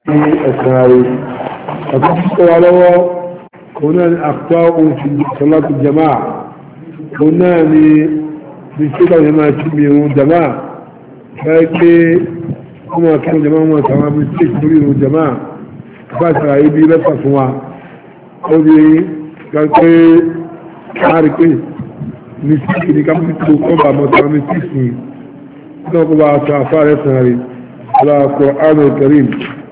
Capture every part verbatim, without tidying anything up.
الأسرائي فقط على هنا أخطاء في صلاة الجماعة هنا بسبب ما تبين جماعة فكي هما كانوا جماعة ما سمع بسبب الجماعة فاسرع يبي لفظوا أودي قال كي عارفين مسيكي دي كم تقوم بمسا مسيكي تقوم بأسعفار يسنري على القرآن الكريم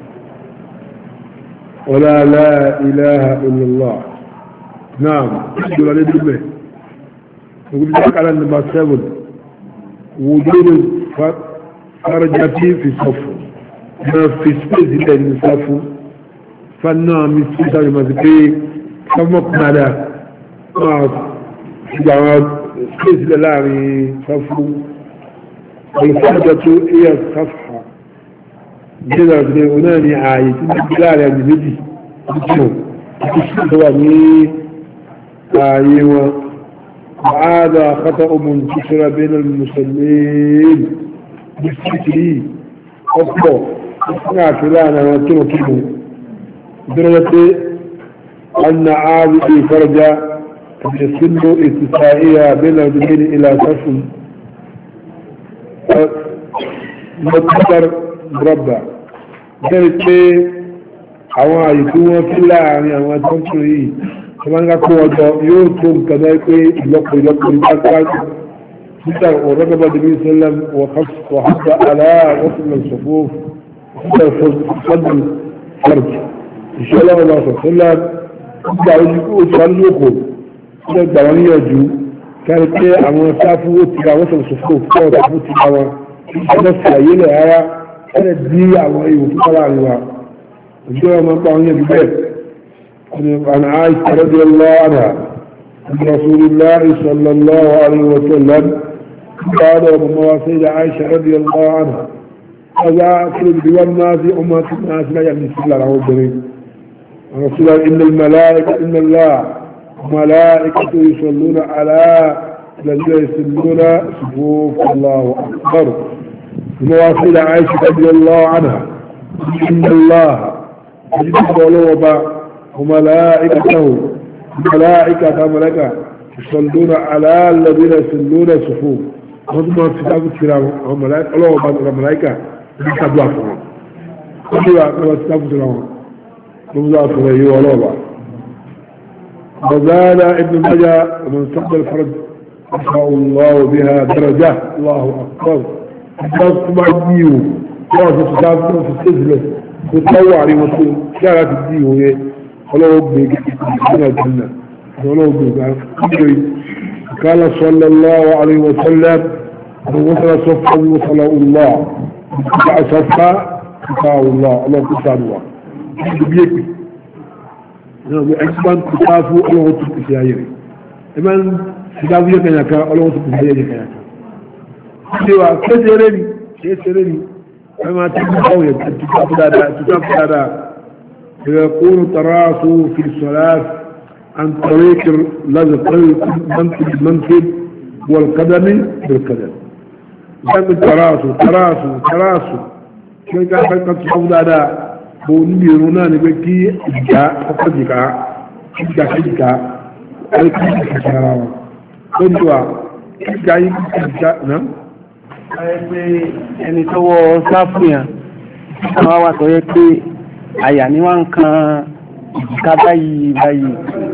ولا لا إله إلا الله نعم يقول عليه بالله يقول لك على النمبر سبعة وجود فرجتي في الصف ما في سبيس اللي نصفه فالنوع من سبيس المذكي كم مقنالة ما جواب سبيس اللي صفه والفرجة هي الصفحة جدا بنوناني عايز بلال يعني بدي بتشوف هو مي ايوه وهذا خطأ منتشر بين المسلمين بالفكري أخطأ أثناء كلانا وكما كما درجة أن عادي فرجة يسن اتسائية بين الدين إلى صف مقدر مربع ذلك àwọn àyíkú wọn kí láàrin àwọn tọ́ntún yìí tó máa ń ká kó ọjọ́ yóò tó nǹkan náà pé ìlọ́pọ̀ ìlọ́pọ̀ ìdákàájú títà ọ̀rọ̀gbọ́gbọ́ dìbí sẹ́lẹ̀m wọ̀hásà aláàwọ̀sílẹ̀ sọ̀fó títà fọ́dún farj ìṣẹ́lẹ̀ ọ̀rọ̀ sọ̀sẹ́lẹ̀ gbà ojú oṣù alóòkò títà gbà wọn níyànjú kárí pé àwọn sáfù ó ti àwọn sọ̀sọ̀fó fọ́ọ̀dà fún ti àwọn ìṣẹ́lẹ̀ fìyàyélẹ̀ ara ẹ̀rẹ̀ dí àwọn ìwò tó kọ́lá àríwá الجواب من طعن البيت عن عائشة رضي الله عنها عن رسول الله صلى الله عليه وسلم قال ابو مواسيد عائشة رضي الله عنها هذا أكل بدوان الناس أمة الناس لا يعني بسم الله الرحمن الرحيم رسول الله إن الملائكة إن الله ملائكة يصلون على الذين يصلون صفوف الله أكبر مواسيد عائشة رضي الله عنها إن الله يجب ولوبا وملائكته ملائكة ملائكة يصلون على الذين يصلون صفوف هم في كتاب الكرام هم ملائكة ولوبا ملائكة يكتبوا فيهم كلها كتاب الكرام هم ذاتوا له ولوبا وزاد ابن ماجه ومن صد الفرج رفع الله بها درجة الله أكبر الناس معديه وفي كتاب في السجل وتطوع لمسؤول كانت الدين وهي ولو بيجي من الجنة ولو بيجي قال صلى الله عليه وسلم من وصل صفا وصل الله بقع صفا بقع الله الله تسعد الله بيجي أكبر كتافه الله تسعيري إمان كتافه يكنيك الله تسعيري كنيك كثيرني كثيرني فما تقول تكاف هذا تكاف هذا يقول تراس في الصلاة عن طريق لزق المنكب المنكب والقدم بالقدم جنب تراس تراس تراس كي كان قد تقول هذا بوني رونان بكي جاء فقد جاء جاء جاء الكي جاء كنتوا جاء جاء نعم pé ẹni tó wọ sáfìyàn wọ́n wá tó yẹ pé àyà ni wọ́n ń kan ìjìká báyìí báyìí.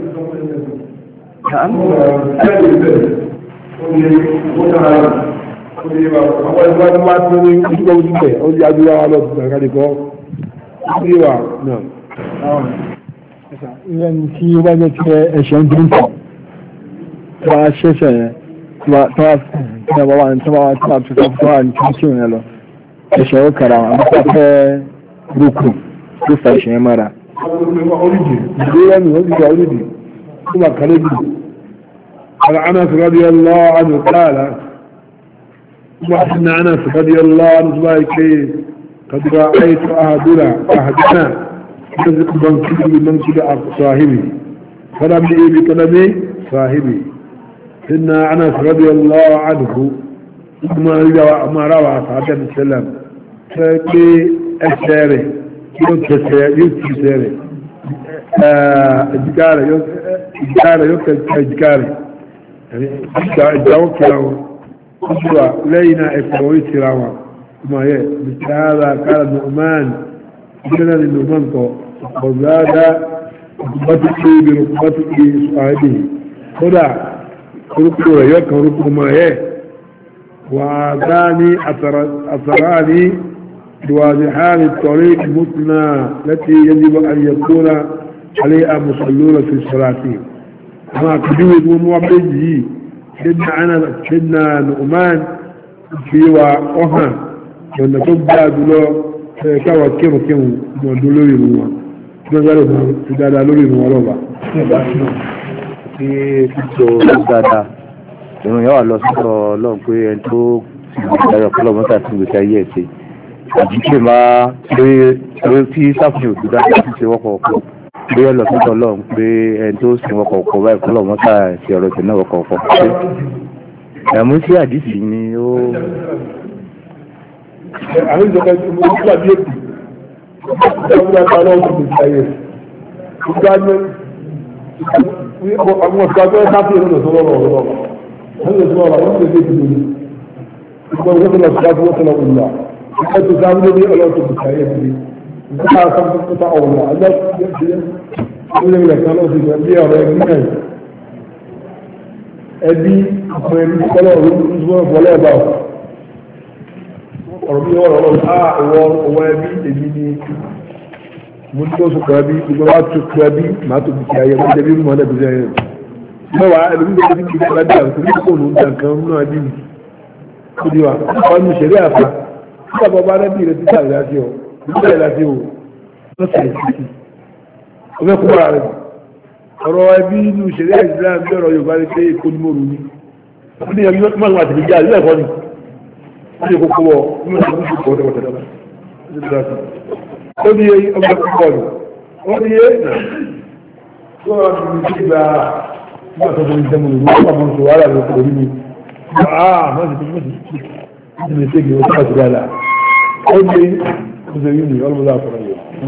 àwọn ìwádìí wá tó ní ìjọba ojúbẹ̀ ó di adúlá wa lọ́dún àkàdìkọ́ sí wà náà. ìrẹ́ni tí ó bá jẹ́ tí ẹ̀ṣẹ̀ ń dúró tọ̀ tó wá ṣẹ̀ṣẹ̀ yẹn tó wá tí a bá wà ní tí wọ́n wá tí wọ́n tó wà ní tí wọ́n tí wọ́n lọ ẹ̀ṣẹ̀ ó kàrà wọn àbúkọ́ fẹ́ rúkù tó fa ẹ̀ṣẹ̀ yẹn mọ́ra. oríjì ìgbéra ni wọ́n ti gba oríjì tó wà kálẹ̀ jù. قال أنس رضي الله عنه قال وأن أنس رضي الله عنه قد رأيت أحدنا أحدنا يزق منكب بمنكب صاحبه فلم يئ بكلمه صاحبه إن أنس رضي الله عنه ما روى صلى الله عليه وسلم فكي أشاره yóò tẹ̀sẹ̀ yóò ti sẹ́rẹ̀ ìjìká rẹ̀ yóò tẹ̀sẹ̀ ìjìká rẹ̀ ìjà ó kìlá wọn ó sì wà lẹ́yìn náà ẹ̀fọ́ orí tìra wọn ọmọ yẹ bìtàrà kára nùmán ìgbẹ́nà ní nùmán kọ ọ̀záàdá bàtìkì ìbìrù bàtìkì sàádì kódà orúkú rẹ̀ yóò kan orúkú ọmọ yẹ وعاداني أثراني بواضحان الطريق المثنى التي يجب أن يكون عليها مصلون في الصلاة ما كجود ومعبده سيدنا أنا سيدنا نؤمان في وأها وأن تبدأ دلو كوا كيمو كيمو دلوري نوا نزلوا في دلوري نوا لوبا في في ìrìn yẹn wà lọ sọ́dọ̀ ọlọ́run pé ẹni tó ìgbésẹ̀ ọ̀pọ̀lọpọ̀ mọ́ta tí gbèsè ayé ẹ̀ ṣe àbí kí máa pé tí sáfìyàn òdúdá láti ṣe wọ́pọ̀ ọ̀pọ̀ pé ẹ lọ sọ́dọ̀ ọlọ́run pé ẹni tó ṣe wọ́pọ̀ ọ̀pọ̀ báyìí ọ̀pọ̀lọpọ̀ mọ́ta ṣe ọ̀rọ̀ ìṣẹ̀ náà wọ́pọ̀ ọ̀pọ̀ ṣe ẹ̀mú sí àdìsí ni ó. àwọn ìjọba ìjọba ìjọba bí èkó ìjọba ìjọba ọlọ́run tó gbèsè ayé ìjọba àwọn ọ̀sán tó ń sáfìyàn lọ́dọ̀ sọ́dọ̀ ọlọ́run هذا سؤال الله يجب أن يكون وصل الصلاة وصل الله حتى تعمل لي ألا تبكي لي لا تبقى أولا لا تبكي أولا لك أنا في جنبي أرى أبي أخواني صلاة الأسبوع ولا بعض ربي ورا الله آه وابي أبيني منتو سكرابي بقولات سكرابي ما تبكي يا من جبير ما نبزاي mọ́wàá ẹlòmí ló ti kìí lábẹ́ àrùn torí kò ló ń da nǹkan náà bí mi kò di wa ọ̀nà ìṣẹ̀lẹ̀ àfà tí bàbá bá rẹ́bí rẹ̀ títà ìlàsí ọ̀ nígbà ìlàsí ọ̀ lọ́sẹ̀ ìsìnkì ó fẹ́ kó bára rẹ̀ ọ̀rọ̀ ẹbí inú ìṣẹ̀lẹ̀ Islam bí ọ̀rọ̀ Yorùbá rẹ̀ pé èkó ní mòrò ní ó ní ẹbí mọ́tò àti ìjà ìlú ẹ̀kọ́ ni ó ní kókó wọ ní ọ̀sẹ̀ tó kọ̀ ó ní ọgbẹ́ púpọ̀ ni ó ní ẹ̀ náà ما تقول انت من الوقت من سؤال على الكريم اه ما تقول انت اللي تيجي وتقعد لا قول لي زيني والله لا فرق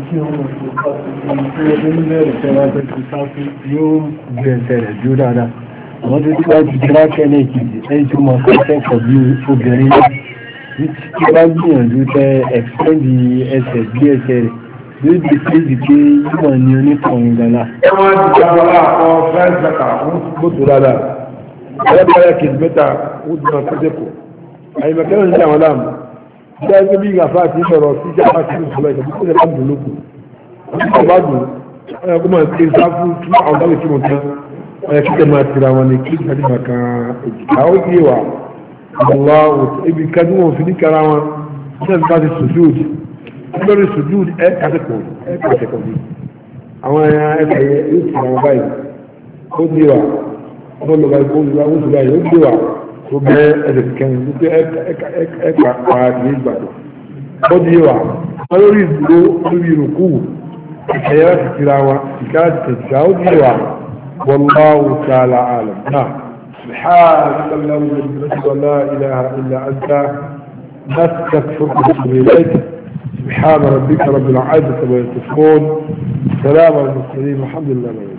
يوم بينتهي جودا àwọn tó ti bá ti jẹ́ lákẹ́lẹ̀ kìí ẹni tó máa kẹ́kọ̀ọ́ bí obìnrin náà tí bá gbìyànjú tẹ ẹ̀fẹ́ndì ẹsẹ̀ bí ẹsẹ̀ rẹ̀ yóò di kéjì pé yíwọ̀n ní onítọ̀hún gánà. wọ́n ti gba ọlá àwọn fẹ́ẹ́ gbàgbà wọ́n gbótó dáadáa ẹlẹ́bàárẹ̀ kìí mẹ́ta wọ́n ti máa kẹ́kọ̀ọ́ àyèmọ̀kẹ́rẹ́ ní àwọn láàmú bí a gbé bí gàfà àti ìṣòro sí ìjàmbá sí ìṣòro ìjọba kó lè bá dùn lóko wọ́n ti bá dùn ọ̀yà kó máa ṣe sáfù kí àwọn bá lè kí wọn tán ọ̀yà kí tẹ̀ máa tira wọn ní kí ìgbàdì máa kan èjìká ó yé wa ọ̀la ibi kájú wọn fi ní kára wọn ṣé bá ti sùjúd lórí sùjúd ẹ kàtẹ́kọ̀ọ́ ẹ kàtẹ́kọ̀ọ́ bí àwọn ẹ̀ka yóò ti àwọn báyìí ó yé wa ọ̀dọ́ lọ́ba ìkó ìwà ó ti báyìí ó yé wa tó bẹ́ ẹ̀sẹ̀ kẹrin wípé ẹ̀ka pa ní ìgbàdo ó yé wa wọ́n lórí ìdúró lórí ìrùkú ẹ̀yà láti tira wa ìká láti tẹ̀síká ó yé wa wallahu ta'ala alam náà سبحانك اللهم وبحمدك لا اله الا انت نستغفرك ونتوب اليك سبحان ربك رب العزة عما يصفون سلام على المرسلين والحمد لله.